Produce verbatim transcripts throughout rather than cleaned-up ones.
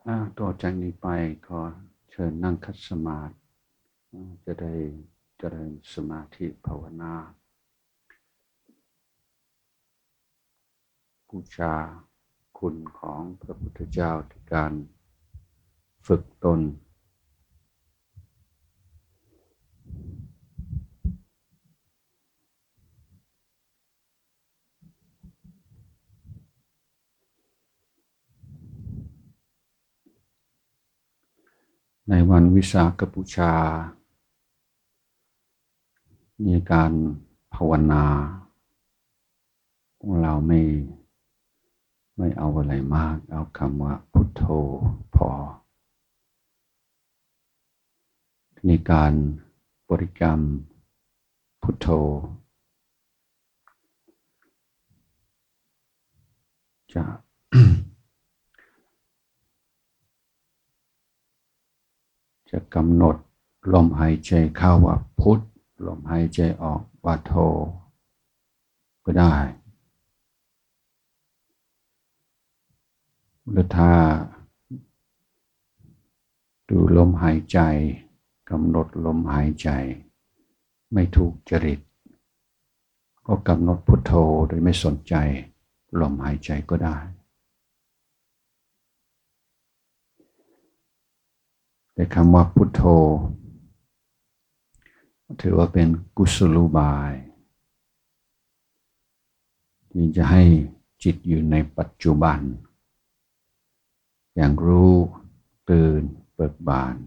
อ่าต่อจากนี้ไปขอเชิญนั่งคัดสมาธิอ่าจะได้เจริญสมาธิภาวนาบูชาคุณของพระพุทธเจ้าในการฝึกตนในวันวิสาขบูชามีการภาวนาของเราไม่ไม่เอาอะไรมากเอาคำว่าพุทโธพอในการบริกรรมพุทโธจะ จะกำหนดลมหายใจเข้าว่าพุทลมหายใจออกว่าโธก็ได้หรือถ้าดูลมหายใจกำหนดลมหายใจไม่ถูกจริตก็กำหนดพุทโธโดยไม่สนใจลมหายใจก็ได้แต่คำว่าพุทโธถือว่าเป็นกุศโลบายที่จะให้จิตอยู่ในปัจจุบันอย่างรู้ตื่นเบิกบาน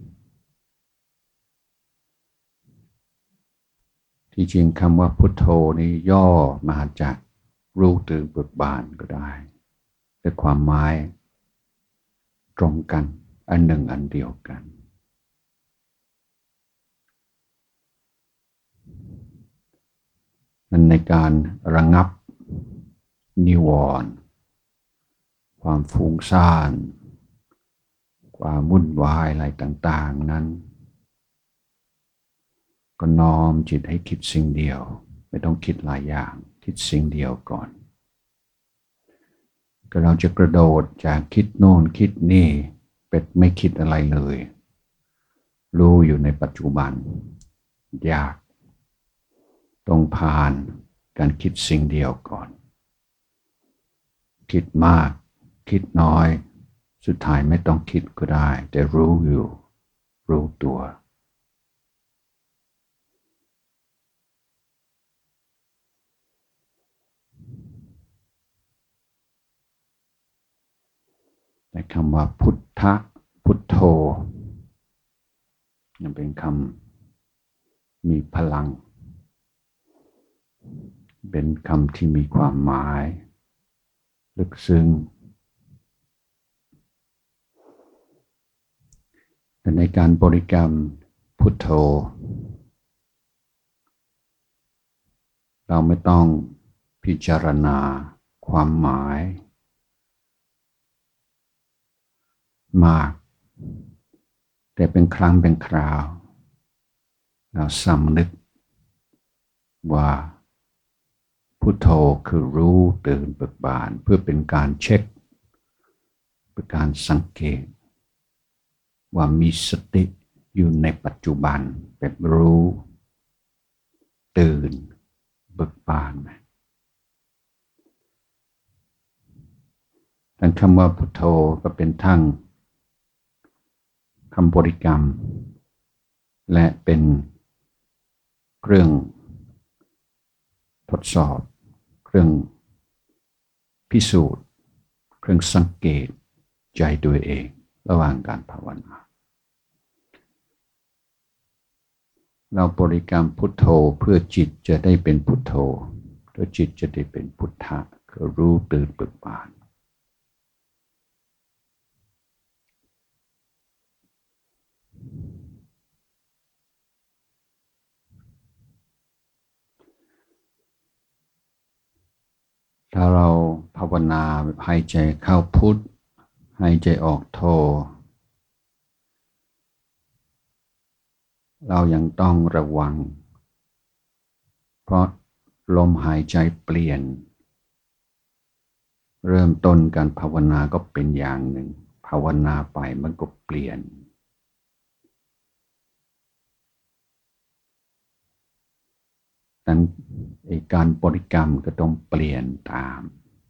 ที่จริงคำว่าพุทโธนี้ย่อมาจากรู้ตื่นเบิกบานก็ได้แต่ความหมายตรงกันอันหนึ่งอันเดียวกันนั่นในการระงับนิวรณ์ความฟุ้งซ่านความวุ่นวายอะไรต่างๆนั้นก็น้อมจิตให้คิดสิ่งเดียวไม่ต้องคิดหลายอย่างคิดสิ่งเดียวก่อนก็เราจะกระโดดจากคิดโน่นคิดนี่เป็ดไม่คิดอะไรเลยรู้อยู่ในปัจจุบันยากต้องผ่านการคิดสิ่งเดียวก่อนคิดมากคิดน้อยสุดท้ายไม่ต้องคิดก็ได้แต่รู้อยู่รู้ตัวแต่คำว่าพุทธะพุทโธยังเป็นคำมีพลังเป็นคำที่มีความหมายลึกซึ้งแต่ในการบริกรรมพุทโธเราไม่ต้องพิจารณาความหมายมากแต่เป็นครั้งเป็นคราวเราสำนึกว่าพุทโธคือรู้ตื่นเบิกบานเพื่อเป็นการเช็คเป็นการสังเกตว่ามีสติอยู่ในปัจจุบันแบบรู้ตื่นเบิกบานทั้งคำว่าพุทโธก็เป็นทั้งคำบริกรรมและเป็นเครื่องทดสอบเครื่องพิสูจน์เครื่องสังเกตใจตัวเองระหว่างการภาวนาเราบริกรรมพุทโธเพื่อจิตจะได้เป็นพุทโธเพื่อจิตจะได้เป็นพุทธะคือรู้ตื่นเบิกบานถ้าเราภาวนาหายใจเข้าพุทหายใจออกโธเรายังต้องระวังเพราะลมหายใจเปลี่ยนเริ่มต้นการภาวนาก็เป็นอย่างหนึ่งภาวนาไปมันก็เปลี่ยนนั้นการบริกรรมก็ต้องเปลี่ยนตาม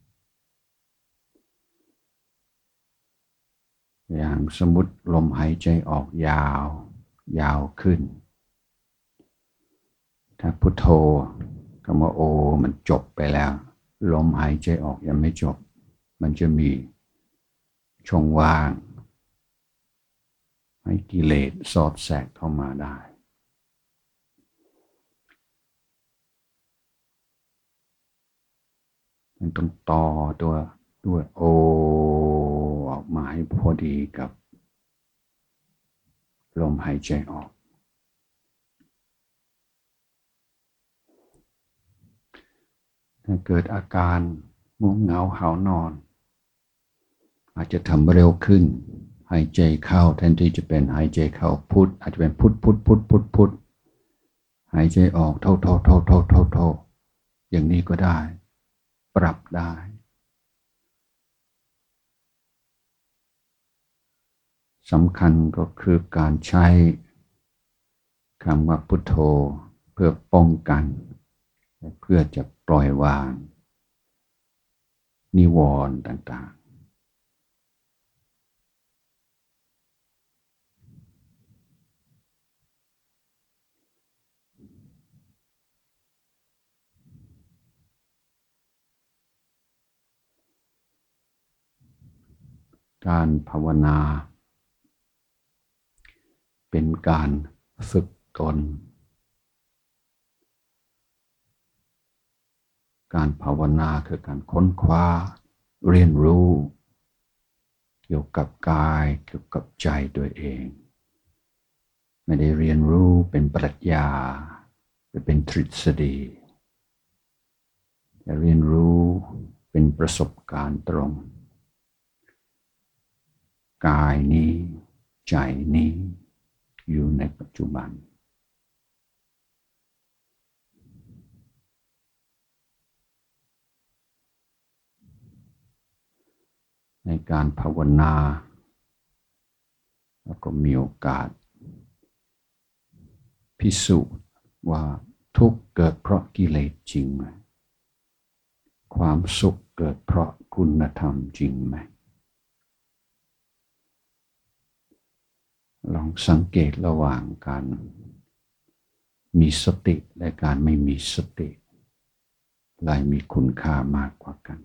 อย่างสมมติลมหายใจออกยาวยาวขึ้นถ้าพุทโธคำว่าโอมันจบไปแล้วลมหายใจออกยังไม่จบมันจะมีช่องว่างให้กิเลสสอดแทรกเข้ามาได้มันต้องต่อตัวด้วยโอออกมาให้พอดีกับลมหายใจออกถ้าเกิดอาการง่วงเหงาหาวนอนอาจจะทำเร็วขึ้นหายใจเข้าแทนที่จะเป็นหายใจเข้าพุทอาจจะเป็นพุทพุทพุทพุทพุทหายใจออกโทโทโทโทโทโทอย่างนี้ก็ได้ปรับได้สำคัญก็คือการใช้คำว่าพุทโธเพื่อป้องกันเพื่อจะปล่อยวางนิวรณ์ต่างๆการภาวนาเป็นการฝึกตนการภาวนาคือการค้นคว้าเรียนรู้เกี่ยวกับกายเกี่ยวกับใจตัวเองไม่ได้เรียนรู้เป็นปรัชญาหรือเป็นทฤษฎีแต่เรียนรู้เป็นประสบการณ์ตรงกายนี้ใจนี้อยู่ในปัจจุบันในการภาวนาแล้วก็มีโอกาสพิสูจน์ว่าทุกข์เกิดเพราะกิเลสจริงไหมความสุขเกิดเพราะคุณธรรมจริงไหมลองสังเกตระหว่างการมีสติและการไม่มีสติอะไรมีคุณค่ามากกว่ากัน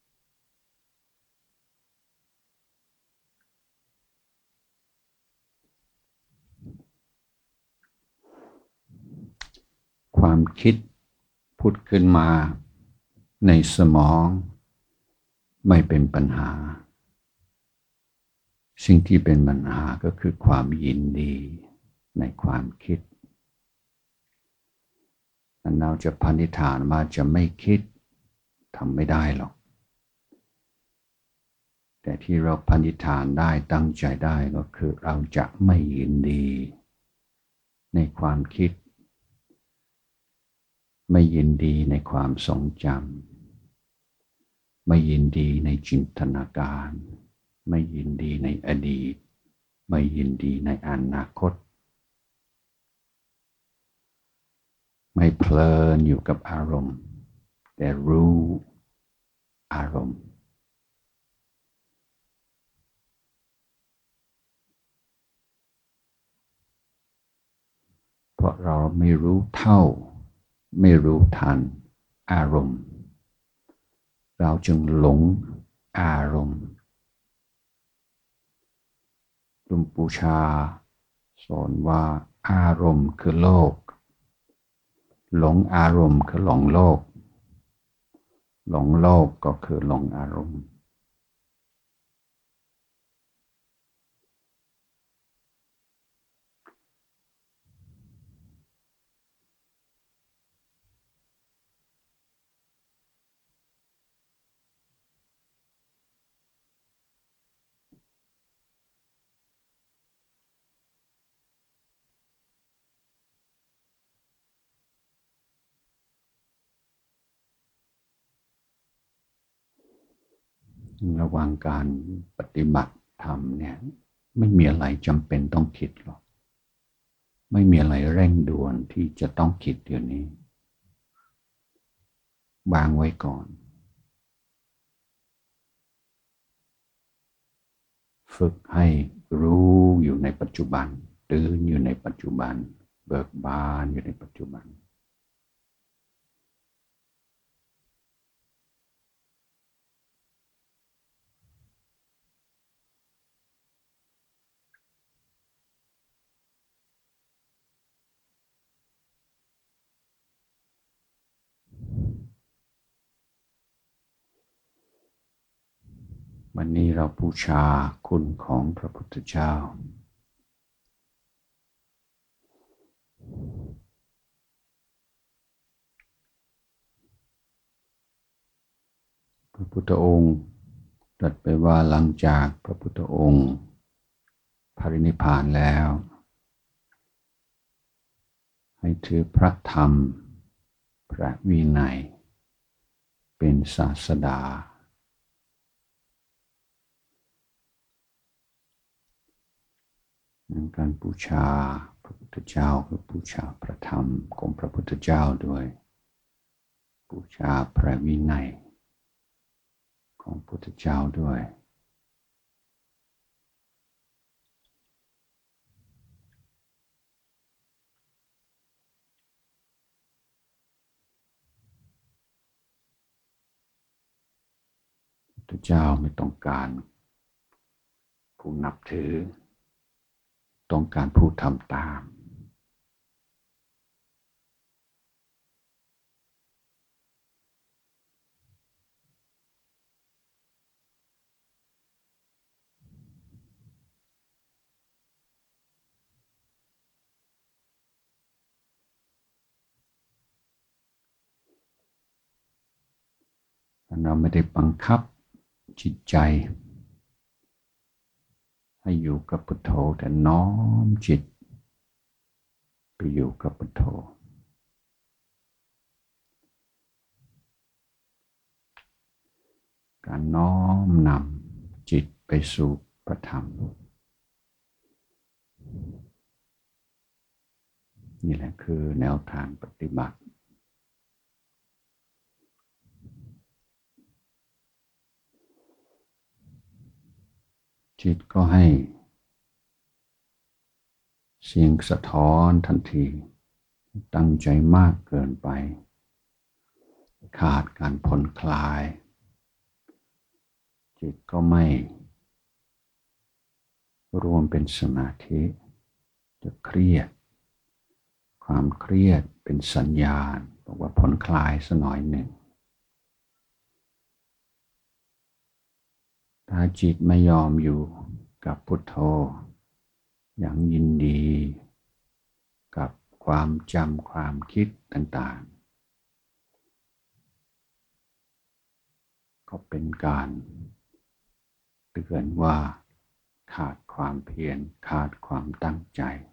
ความคิดพุดขึ้นมาในสมองไม่เป็นปัญหาสิ่งที่เป็นปัญหาก็คือความยินดีในความคิดเราจะพันธิษฐานว่าจะไม่คิดทำไม่ได้หรอกแต่ที่เราพันธิษฐานได้ตั้งใจได้ก็คือเราจะไม่ยินดีในความคิดไม่ยินดีในความทรงจำไม่ยินดีในจินตนาการไม่ยินดีในอดีตไม่ยินดีในอนาคตไม่เพลินอยู่กับอารมณ์แต่รู้อารมณ์เพราะเราไม่รู้เท่าไม่รู้ทันอารมณ์เราจึงหลงอารมณ์หลวงปู่ชาสอนว่าอารมณ์คือโลกหลงอารมณ์คือหลงโลกหลงโลกก็คือหลงอารมณ์ระหว่างการปฏิบัติธรรมเนี่ยไม่มีอะไรจำเป็นต้องคิดหรอกไม่มีอะไรเร่งด่วนที่จะต้องคิดเดี๋ยวนี้วางไว้ก่อนฝึกให้รู้อยู่ในปัจจุบันตื่นอยู่ในปัจจุบันเบิกบานอยู่ในปัจจุบันวันนี้เราบูชาคุณของพระพุทธเจ้าพระพุทธองค์ตรัสไปว่าหลังจากพระพุทธองค์ปรินิพพานแล้วให้ถือพระธรรมพระวินัยเป็นศาสดาการบูชาพระพุทธเจ้าคือบูชาพระธรรมของพระพุทธเจ้าด้วยบูชาพระวินัยของพระพุทธเจ้าด้วยพระพุทธเจ้าไม่ต้องการผู้นับถือต้องการผู้ทำตามเราไม่ได้บังคับจิตใจให้อยู่กับพุทโธแต่น้อมจิตไปอยู่กับพุทโธการน้อมนำจิตไปสู่พระธรรมนี่แหละคือแนวทางปฏิบัติจิตก็ให้เสียงสะท้อนทันทีตั้งใจมากเกินไปขาดการผ่อนคลายจิตก็ไม่รวมเป็นสมาธิจะเครียดความเครียดเป็นสัญญาณบอกว่าผ่อนคลายสักหน่อยหนึ่งถ้าจิตไม่ยอมอยู่กับพุทโธอย่างยินดีกับความจำความคิดต่างๆก็เป็นการเตือนว่าขาดความเพียรขาดความตั้งใจ